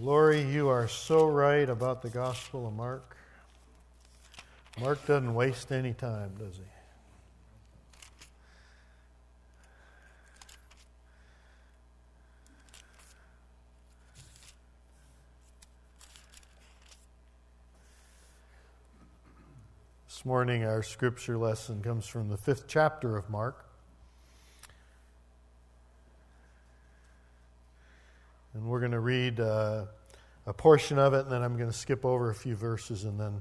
Lori, you are so right about the Gospel of Mark. Mark doesn't waste any time, does he? This morning our scripture lesson comes from the 5th chapter of Mark. And we're going to read a portion of it, and then I'm going to skip over a few verses, and then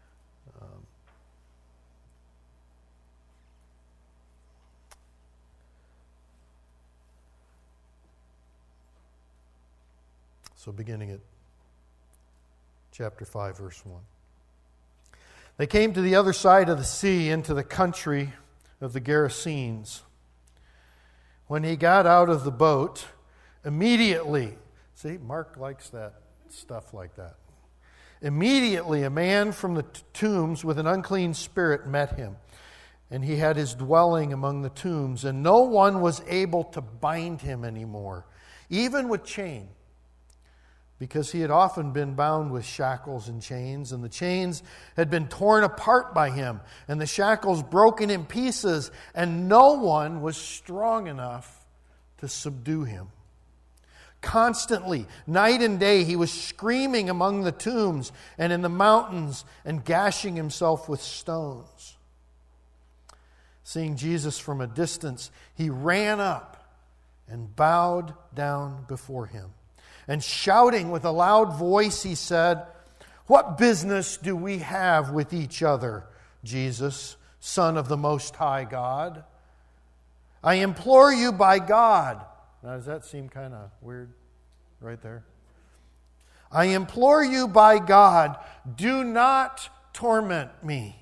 so beginning at chapter 5, verse 1. They came to the other side of the sea, into the country of the Gerasenes. When he got out of the boat, immediately, see, Mark likes that stuff like that. Immediately, a man from the tombs with an unclean spirit met him, and he had his dwelling among the tombs, and no one was able to bind him anymore, even with chain, because he had often been bound with shackles and chains, and the chains had been torn apart by him, and the shackles broken in pieces, and no one was strong enough to subdue him. Constantly, night and day, he was screaming among the tombs and in the mountains and gashing himself with stones. Seeing Jesus from a distance, he ran up and bowed down before him. And shouting with a loud voice, he said, "What business do we have with each other, Jesus, Son of the Most High God? I implore you by God." Now, does that seem kind of weird right there? "I implore you by God, do not torment me."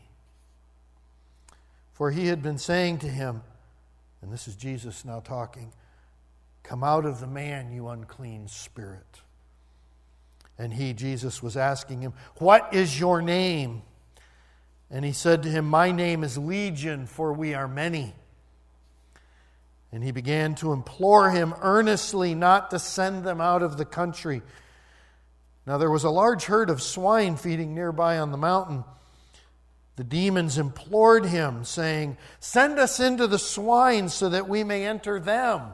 For he had been saying to him, and this is Jesus now talking, "Come out of the man, you unclean spirit." And he, Jesus, was asking him, "What is your name?" And he said to him, "My name is Legion, for we are many." And he began to implore him earnestly not to send them out of the country. Now there was a large herd of swine feeding nearby on the mountain. The demons implored him, saying, "Send us into the swine so that we may enter them."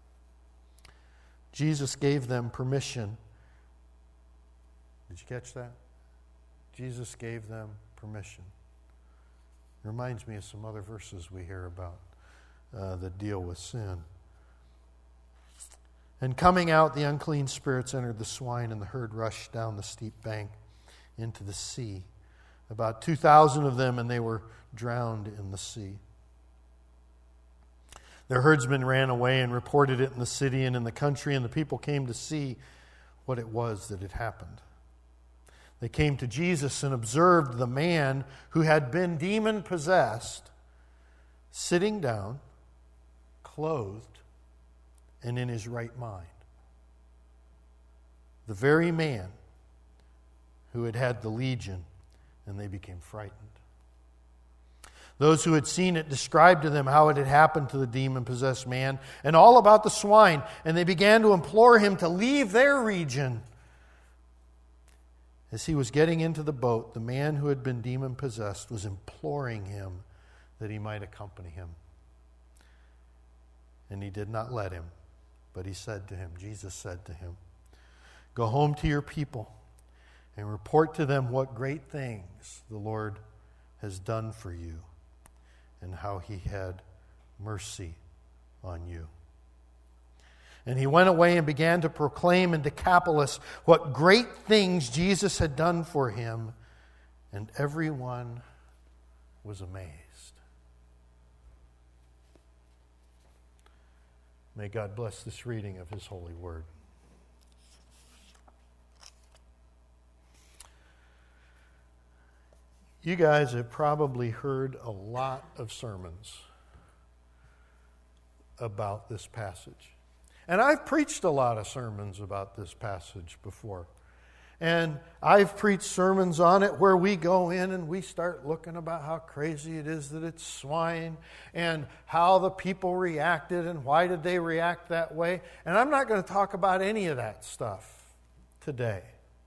Jesus gave them permission. Did you catch that? Jesus gave them permission. It reminds me of some other verses we hear about that deal with sin. And coming out, the unclean spirits entered the swine, and the herd rushed down the steep bank into the sea. About 2,000 of them, and they were drowned in the sea. Their herdsmen ran away and reported it in the city and in the country, and the people came to see what it was that had happened. They came to Jesus and observed the man who had been demon-possessed sitting down, clothed, and in his right mind. The very man who had had the legion, and they became frightened. Those who had seen it described to them how it had happened to the demon-possessed man and all about the swine, and they began to implore him to leave their region. As he was getting into the boat, the man who had been demon-possessed was imploring him that he might accompany him. And he did not let him, but he said to him, Jesus said to him, "Go home to your people and report to them what great things the Lord has done for you and how he had mercy on you." And he went away and began to proclaim in Decapolis what great things Jesus had done for him, and everyone was amazed. May God bless this reading of his holy word. You guys have probably heard a lot of sermons about this passage. And I've preached a lot of sermons about this passage before. And I've preached sermons on it where we go in and we start looking about how crazy it is that it's swine and how the people reacted and why did they react that way. And I'm not going to talk about any of that stuff today.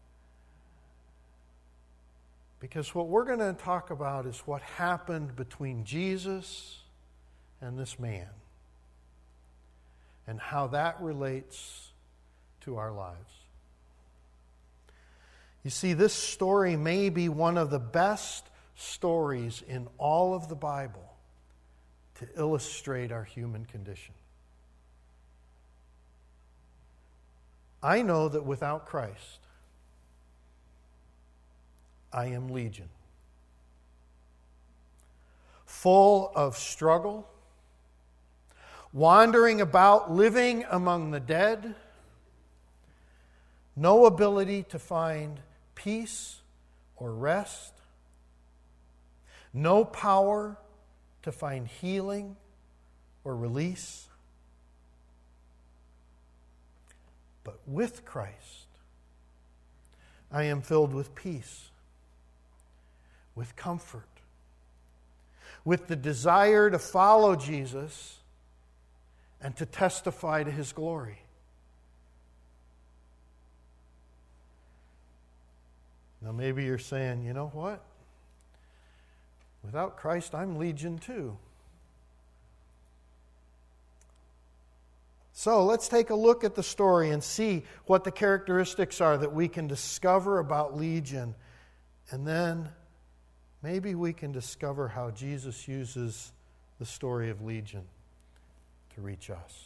Because what we're going to talk about is what happened between Jesus and this man, and how that relates to our lives. You see, this story may be one of the best stories in all of the Bible to illustrate our human condition. I know that without Christ, I am legion. Full of struggle, wandering about, living among the dead, no ability to find peace or rest, no power to find healing or release. But with Christ, I am filled with peace, with comfort, with the desire to follow Jesus and to testify to His glory. Now maybe you're saying, you know what? Without Christ, I'm legion too. So let's take a look at the story and see what the characteristics are that we can discover about legion. And then maybe we can discover how Jesus uses the story of legion to reach us.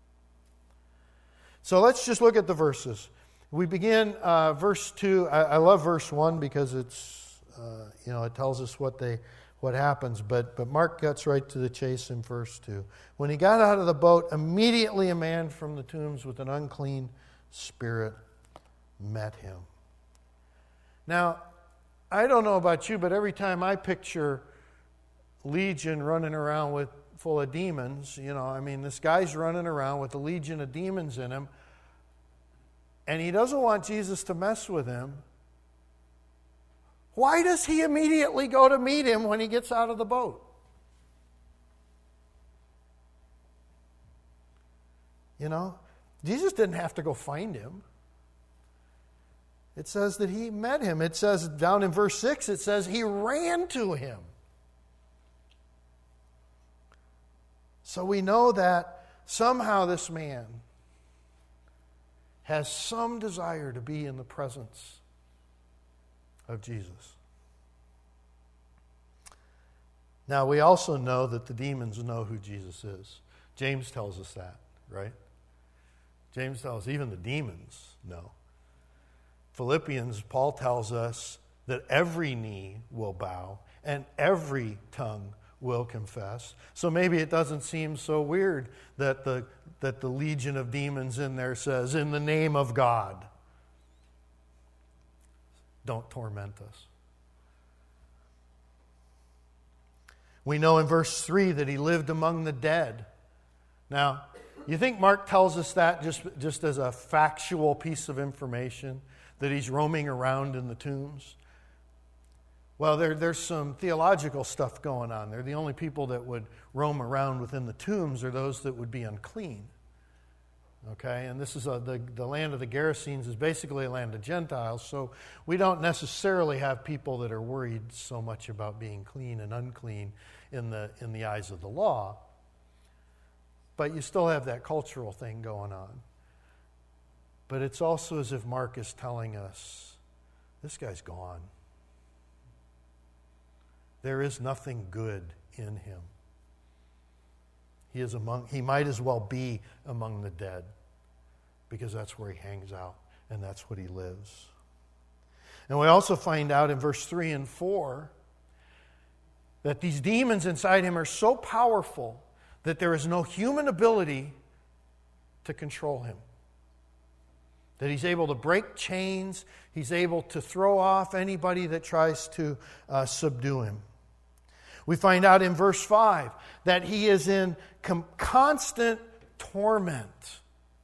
So let's just look at the verses. We begin verse 2. I love verse 1 because it's it tells us what happens. But Mark gets right to the chase in verse 2. When he got out of the boat, immediately a man from the tombs with an unclean spirit met him. Now, I don't know about you, but every time I picture legion running around full of demons, this guy's running around with a legion of demons in him, and he doesn't want Jesus to mess with him. Why does he immediately go to meet him when he gets out of the boat? Jesus didn't have to go find him. It says that he met him. It says down in verse 6, it says he ran to him. So we know that somehow this man has some desire to be in the presence of Jesus. Now, we also know that the demons know who Jesus is. James tells us that, right? James tells us even the demons know. Philippians, Paul tells us that every knee will bow and every tongue will confess. So maybe it doesn't seem so weird that the legion of demons in there says, in the name of God, don't torment us. We know in verse 3 that he lived among the dead. Now, you think Mark tells us that just as a factual piece of information, that he's roaming around in the tombs? Well, there's some theological stuff going on there. The only people that would roam around within the tombs are those that would be unclean. Okay, and this is the land of the Gerasenes is basically a land of Gentiles, so we don't necessarily have people that are worried so much about being clean and unclean in the eyes of the law. But you still have that cultural thing going on. But it's also as if Mark is telling us, this guy's gone. There is nothing good in him. He might as well be among the dead, because that's where he hangs out and that's what he lives. And we also find out in verse 3 and 4 that these demons inside him are so powerful that there is no human ability to control him. That he's able to break chains, he's able to throw off anybody that tries to subdue him. We find out in verse 5 that he is in constant torment,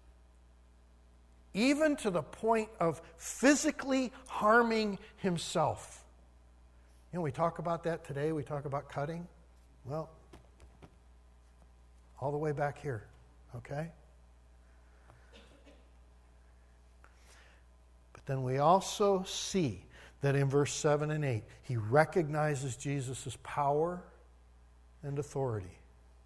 even to the point of physically harming himself. We talk about that today. We talk about cutting. Well, all the way back here, okay? But then we also see that in verse 7 and 8, he recognizes Jesus' power and authority.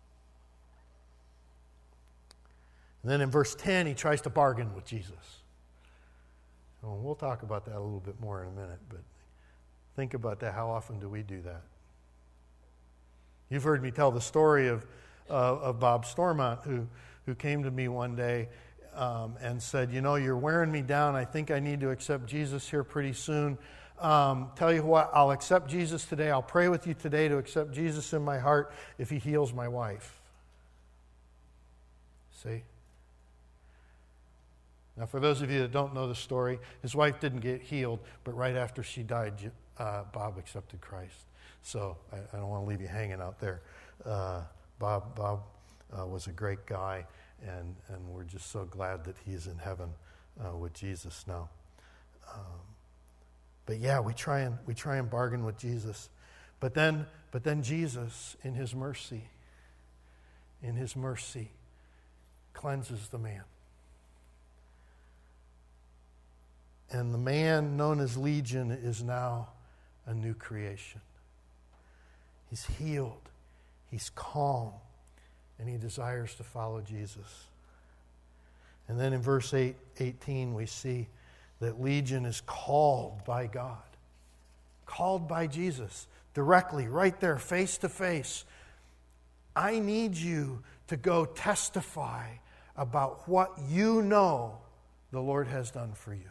And then in verse 10, he tries to bargain with Jesus. Well, we'll talk about that a little bit more in a minute, but think about that. How often do we do that? You've heard me tell the story of Bob Stormont, who came to me one day and said, you're wearing me down. I think I need to accept Jesus here pretty soon. Tell you what, I'll accept Jesus today. I'll pray with you today to accept Jesus in my heart if he heals my wife. See? Now, for those of you that don't know the story, his wife didn't get healed, but right after she died, Bob accepted Christ. So I don't want to leave you hanging out there. Bob was a great guy, and we're just so glad that he's in heaven with Jesus now. But yeah, we try and bargain with Jesus, but then Jesus, in his mercy, cleanses the man. And the man known as Legion is now a new creation. He's healed, he's calm, and he desires to follow Jesus. And then in verse 18, we see that Legion is called by God, called by Jesus, directly, right there, face to face. I need you to go testify about what you know the Lord has done for you.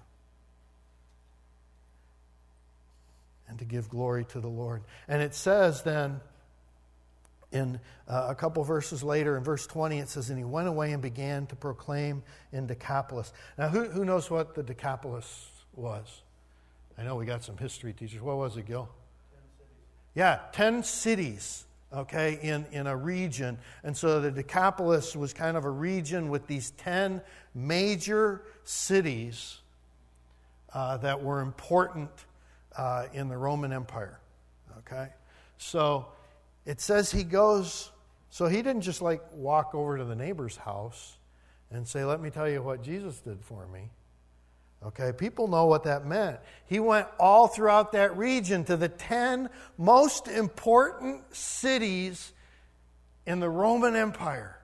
And to give glory to the Lord. And it says then, in a couple verses later, in verse 20, it says, and he went away and began to proclaim in Decapolis. Now, who knows what the Decapolis was? I know we got some history teachers. What was it, Gil? 10 cities, okay, in a region. And so the Decapolis was kind of a region with these 10 major cities that were important in the Roman Empire, okay? So it says he goes, so he didn't just like walk over to the neighbor's house and say, let me tell you what Jesus did for me. Okay, people know what that meant. He went all throughout that region to the 10 most important cities in the Roman Empire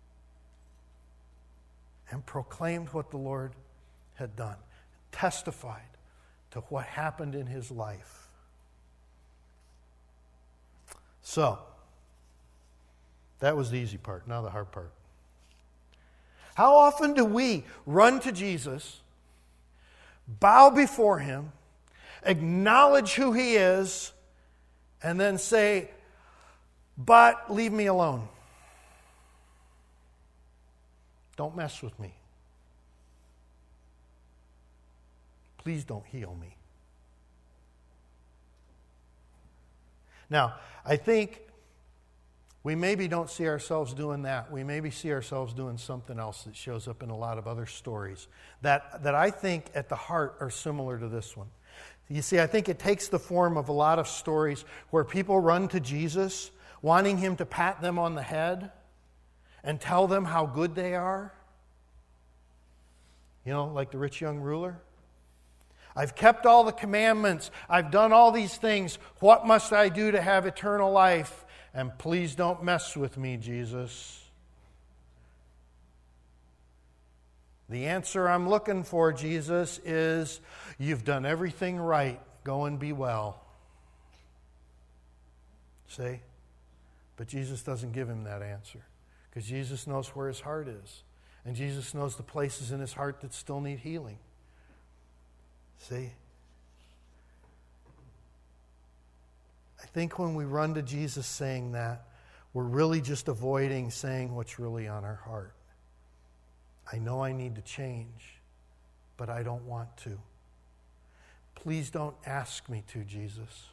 and proclaimed what the Lord had done, testified to what happened in his life. So, that was the easy part, now the hard part. How often do we run to Jesus, bow before him, acknowledge who he is, and then say, but leave me alone. Don't mess with me. Please don't heal me. Now, I think we maybe don't see ourselves doing that. We maybe see ourselves doing something else that shows up in a lot of other stories that I think at the heart are similar to this one. You see, I think it takes the form of a lot of stories where people run to Jesus, wanting him to pat them on the head and tell them how good they are. You know, like the rich young ruler. I've kept all the commandments. I've done all these things. What must I do to have eternal life? And please don't mess with me, Jesus. The answer I'm looking for, Jesus, is you've done everything right. Go and be well. See? But Jesus doesn't give him that answer because Jesus knows where his heart is. And Jesus knows the places in his heart that still need healing. See? I think when we run to Jesus saying that, we're really just avoiding saying what's really on our heart. I know I need to change, but I don't want to. Please don't ask me to, Jesus.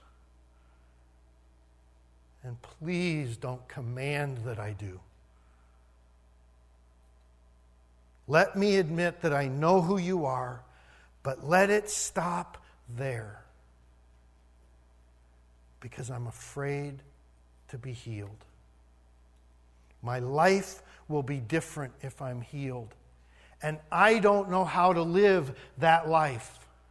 And please don't command that I do. Let me admit that I know who you are, but let it stop there. Because I'm afraid to be healed. My life will be different if I'm healed. And I don't know how to live that life.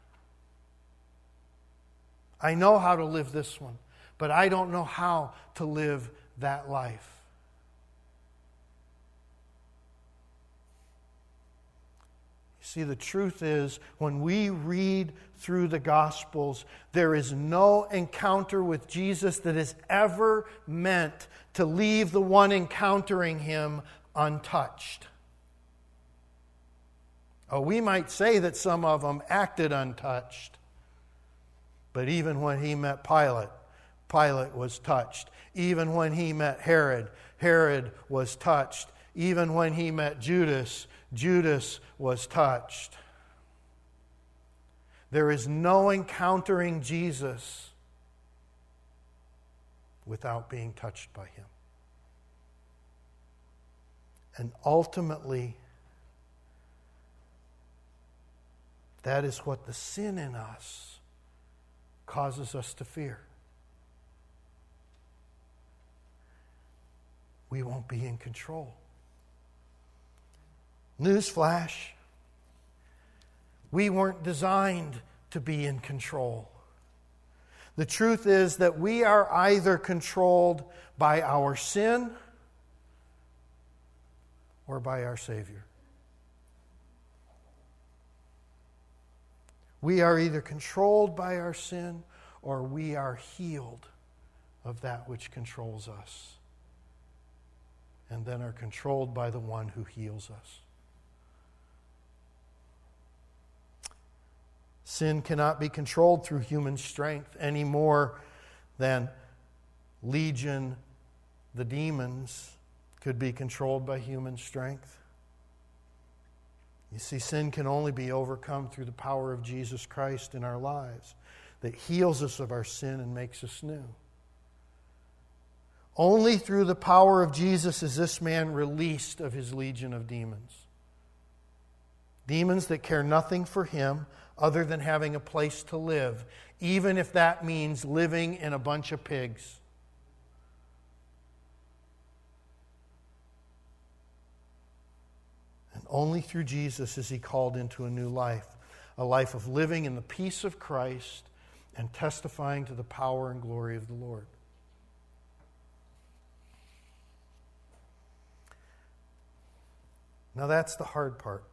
I know how to live this one, but I don't know how to live that life. See, the truth is, when we read through the Gospels, there is no encounter with Jesus that is ever meant to leave the one encountering Him untouched. Oh, we might say that some of them acted untouched. But even when He met Pilate, Pilate was touched. Even when He met Herod, Herod was touched. Even when He met Judas, Judas was touched. There is no encountering Jesus without being touched by Him. And ultimately, that is what the sin in us causes us to fear. We won't be in control. Newsflash, we weren't designed to be in control. The truth is that we are either controlled by our sin or by our Savior. We are either controlled by our sin or we are healed of that which controls us, and then are controlled by the one who heals us. Sin cannot be controlled through human strength any more than Legion, the demons, could be controlled by human strength. You see, sin can only be overcome through the power of Jesus Christ in our lives that heals us of our sin and makes us new. Only through the power of Jesus is this man released of his legion of demons. Demons that care nothing for him other than having a place to live, even if that means living in a bunch of pigs. And only through Jesus is he called into a new life, a life of living in the peace of Christ and testifying to the power and glory of the Lord. Now that's the hard part.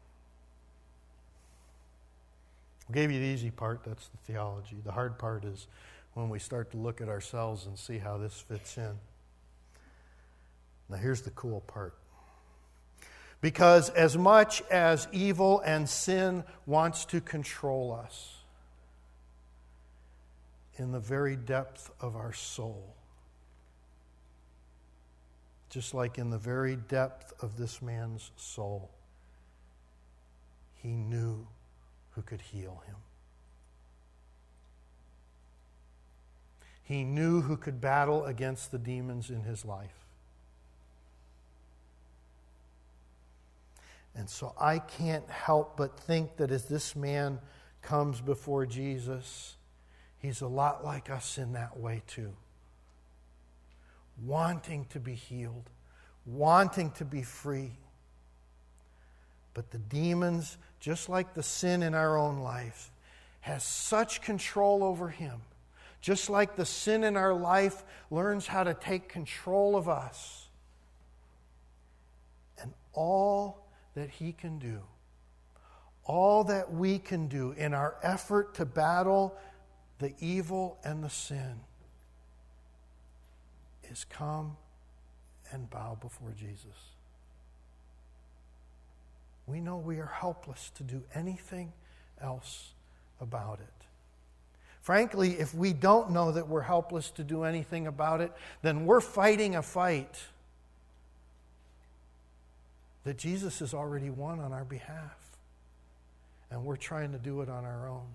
I gave you the easy part, that's the theology. The hard part is when we start to look at ourselves and see how this fits in. Now here's the cool part. Because as much as evil and sin wants to control us, in the very depth of our soul, just like in the very depth of this man's soul, he knew who could heal him. He knew who could battle against the demons in his life. And so I can't help but think that as this man comes before Jesus, he's a lot like us in that way too. Wanting to be healed, wanting to be free. But the demons, just like the sin in our own life, has such control over him. Just like the sin in our life learns how to take control of us. And all that he can do, all that we can do in our effort to battle the evil and the sin is come and bow before Jesus. We know we are helpless to do anything else about it. Frankly, if we don't know that we're helpless to do anything about it, then we're fighting a fight that Jesus has already won on our behalf. And we're trying to do it on our own.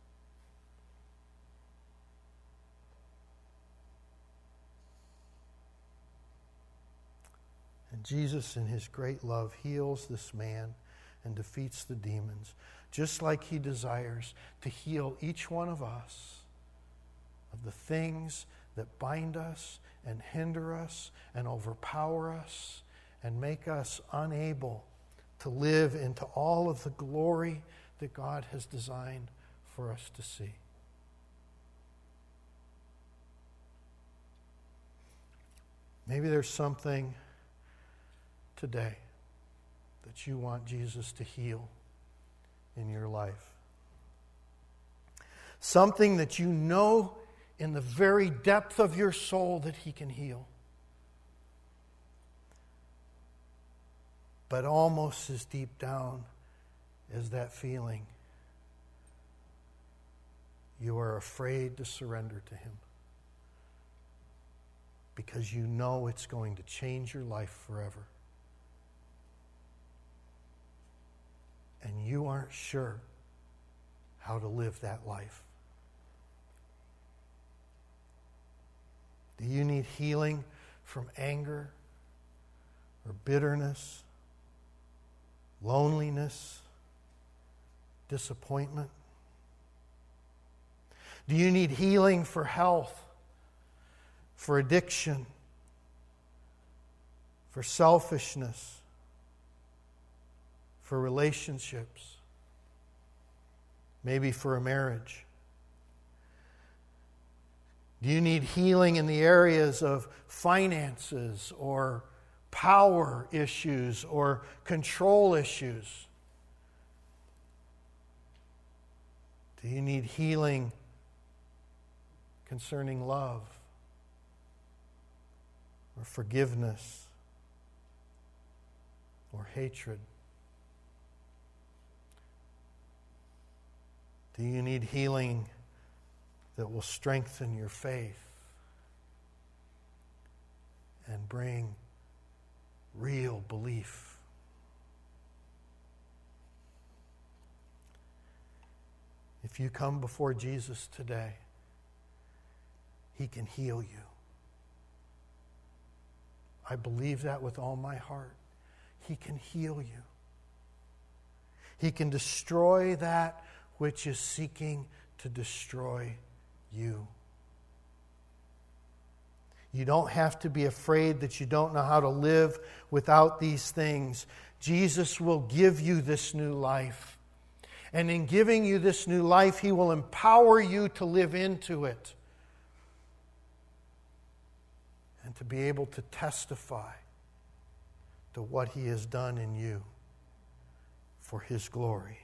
And Jesus, in his great love, heals this man and defeats the demons, just like he desires to heal each one of us of the things that bind us and hinder us and overpower us and make us unable to live into all of the glory that God has designed for us to see. Maybe there's something today that you want Jesus to heal in your life. Something that you know in the very depth of your soul that He can heal. But almost as deep down as that feeling, you are afraid to surrender to Him. Because you know it's going to change your life forever. And you aren't sure how to live that life. Do you need healing from anger or bitterness, loneliness, disappointment? Do you need healing for health, for addiction, for selfishness, for relationships, maybe for a marriage? Do you need healing in the areas of finances or power issues or control issues? Do you need healing concerning love or forgiveness or hatred? Do you need healing that will strengthen your faith and bring real belief? If you come before Jesus today, He can heal you. I believe that with all my heart. He can heal you. He can destroy that which is seeking to destroy you. You don't have to be afraid that you don't know how to live without these things. Jesus will give you this new life. And in giving you this new life, He will empower you to live into it. And to be able to testify to what He has done in you for His glory.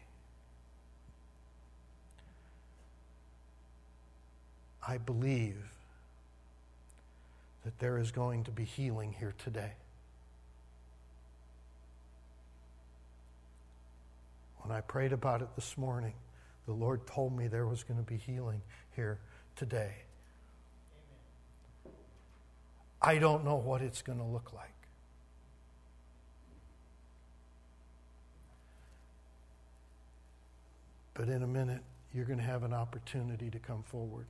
I believe that there is going to be healing here today. When I prayed about it this morning, the Lord told me there was going to be healing here today. Amen. I don't know what it's going to look like. But in a minute, you're going to have an opportunity to come forward.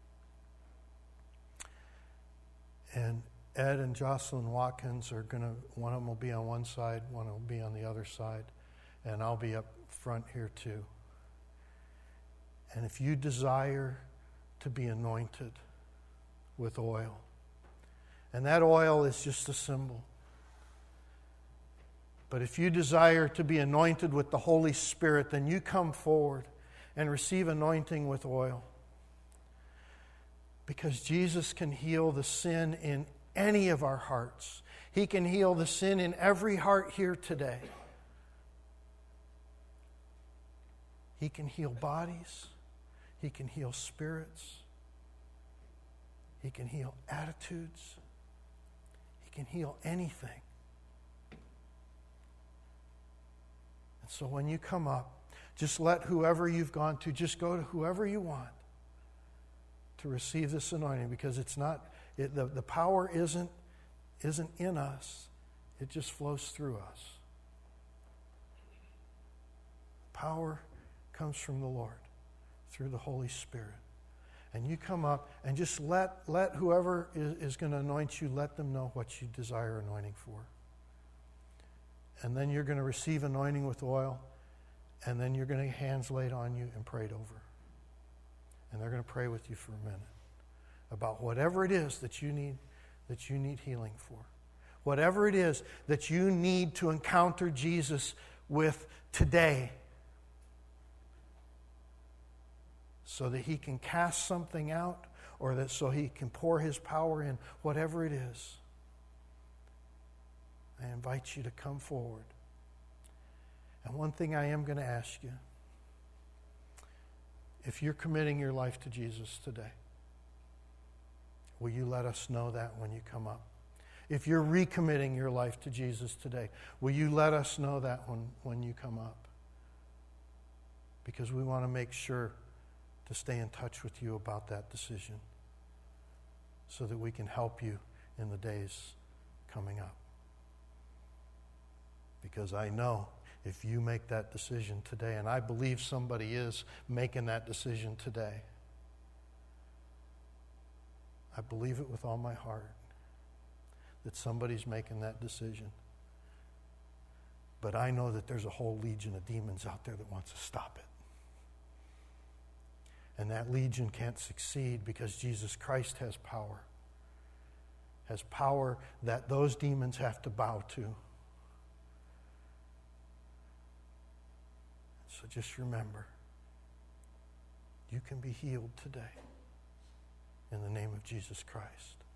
And Ed and Jocelyn Watkins are going to, one of them will be on one side, one will be on the other side, and I'll be up front here too. And if you desire to be anointed with oil, and that oil is just a symbol, but if you desire to be anointed with the Holy Spirit, then you come forward and receive anointing with oil. Because Jesus can heal the sin in any of our hearts. He can heal the sin in every heart here today. He can heal bodies. He can heal spirits. He can heal attitudes. He can heal anything. And so when you come up, just let whoever you've gone to, just go to whoever you want to receive this anointing, because it's not, the power isn't in us. It just flows through us. Power comes from the Lord through the Holy Spirit. And you come up and just let whoever is going to anoint you, let them know what you desire anointing for. And then you're going to receive anointing with oil, and then you're going to get hands laid on you and prayed over. And they're going to pray with you for a minute about whatever it is that you need healing for. Whatever it is that you need to encounter Jesus with today, so that He can cast something out, or that so He can pour His power in, whatever it is. I invite you to come forward. And one thing I am going to ask you, if you're committing your life to Jesus today, will you let us know that when you come up? If you're recommitting your life to Jesus today, will you let us know that when you come up? Because we want to make sure to stay in touch with you about that decision so that we can help you in the days coming up. Because I know if you make that decision today, and I believe somebody is making that decision today, I believe it with all my heart that somebody's making that decision. But I know that there's a whole legion of demons out there that wants to stop it. And that legion can't succeed because Jesus Christ has power. Has power that those demons have to bow to. So just remember, you can be healed today in the name of Jesus Christ.